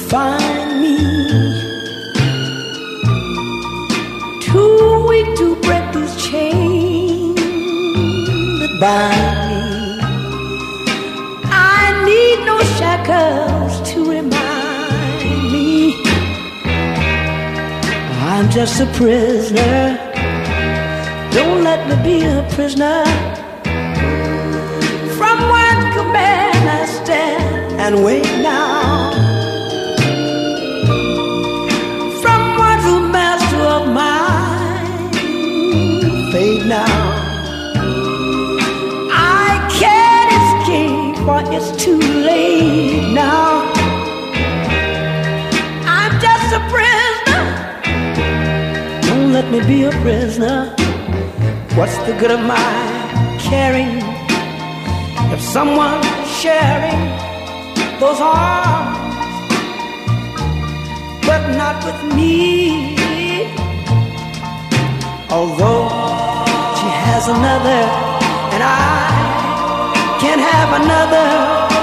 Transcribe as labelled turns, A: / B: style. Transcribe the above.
A: find me, too weak to break these chains that bind me. I need no shackles to remind me I'm just a prisoner. Don't let me be a prisoner. From one command I stand and wait now. From one true master of mine, fade now. I can't escape, for it's too late now. I'm just a prisoner. Don't let me be a prisoner. What's the good of my caring if someone's sharing those arms, but not with me? Although she has another and I can't have another,